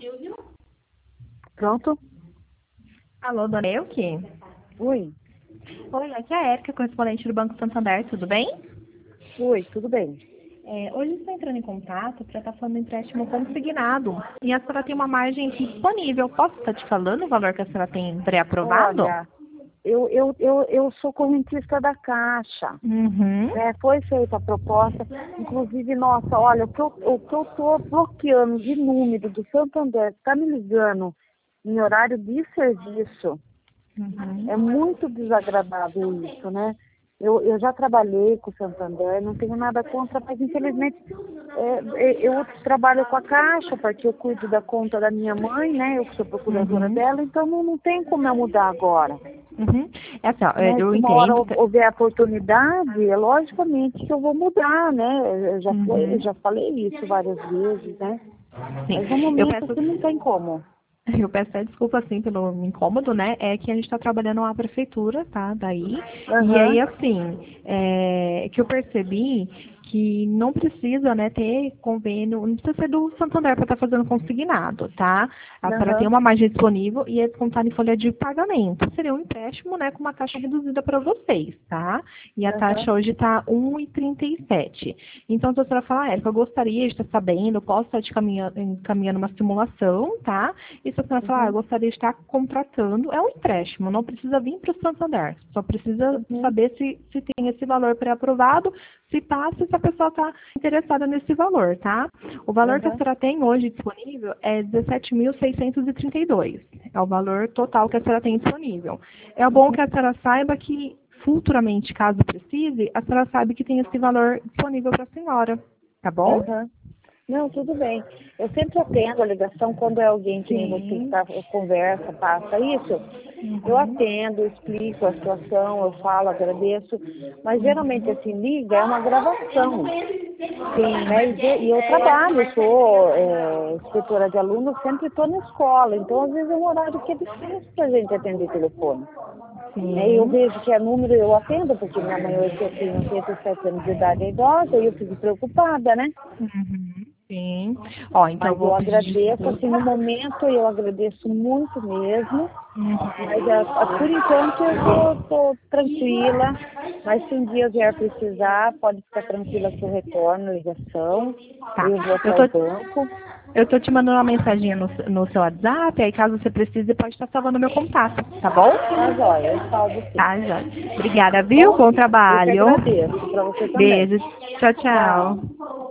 Pronto? Alô, dona Elke? Oi. Oi, aqui é a Érica, correspondente do Banco Santander, tudo bem? Oi, tudo bem? Hoje estou entrando em contato para estar falando do empréstimo consignado. E a senhora tem uma margem disponível. Posso estar te falando o valor que a senhora tem pré-aprovado? Olha, eu sou correntista da Caixa. Uhum. Foi feita a proposta, inclusive, nossa, olha, o que eu estou bloqueando de número do Santander, está me ligando em horário de serviço, Uhum. é muito desagradável isso, né? Eu já trabalhei com o Santander, não tenho nada contra, mas infelizmente eu trabalho com a Caixa, porque eu cuido da conta da minha mãe, né? Eu que sou procuradora Uhum. dela, então não tem como eu mudar agora. Uhum. É assim, ó, Né? eu Se uma hora entendo. houver oportunidade, é logicamente que eu vou mudar, né? Eu Uhum. já falei isso várias vezes, né? Sim, Mas no eu momento peço. assim não tem como. Eu peço até desculpa, assim, pelo incômodo, né? É que a gente está trabalhando na prefeitura, tá? Daí. E Aham, aí, assim, que eu percebi que não precisa, né, ter convênio, não precisa ser do Santander para estar fazendo consignado, tá? A senhora tem aham, uma margem disponível e é descontado em folha de pagamento. Seria um empréstimo, né, com uma taxa reduzida para vocês, tá? E a aham, taxa hoje está 1,37. Então, se a senhora falar, Érica, eu gostaria de estar sabendo, eu posso estar te encaminhando uma simulação, tá? E se a senhora falar, eu uhum, gostaria de estar contratando, é um empréstimo, não precisa vir para o Santander, só precisa uhum, saber se tem esse valor pré-aprovado, se passa, se a pessoa está interessada nesse valor, tá? O valor que a aham, senhora tem hoje disponível é 17.632. É o valor total que a senhora tem disponível. É bom uhum, que a senhora saiba que futuramente, caso precise, a senhora sabe que tem esse valor disponível para a senhora, tá bom? aham. Não, tudo bem. Eu sempre atendo a ligação quando é alguém que nem você que Sim. tá, conversa, passa isso. Eu Uhum. atendo, explico a situação, eu falo, agradeço. Mas geralmente Uhum. assim, liga, é uma gravação. Né? Sim. E eu trabalho, eu sou inspetora de alunos, sempre estou na escola. Então, às vezes é um horário que é difícil para a gente atender telefone. Né? E eu Sim. vejo que é número, eu atendo, porque minha mãe hoje tem 87 anos de idade, é idosa, e eu fico preocupada, né? Uhum. Sim. Ó, então eu Mas vou eu pedir agradeço, assim, no desculpa. momento eu agradeço muito mesmo, mas Uhum. por enquanto eu tô tranquila, mas se um dia eu vier precisar, pode ficar tranquila que eu retorno a ligação, Tá. eu vou Eu até o tô, banco. eu tô te mandando uma mensaginha no seu WhatsApp, aí caso você precise, pode estar salvando meu contato, tá bom? Tá joia, eu salvo sim. Tá, já. Obrigada, Tá viu? bom? Bom Eu que trabalho. agradeço, para você também. Beijo. Tchau, Tchau. tchau.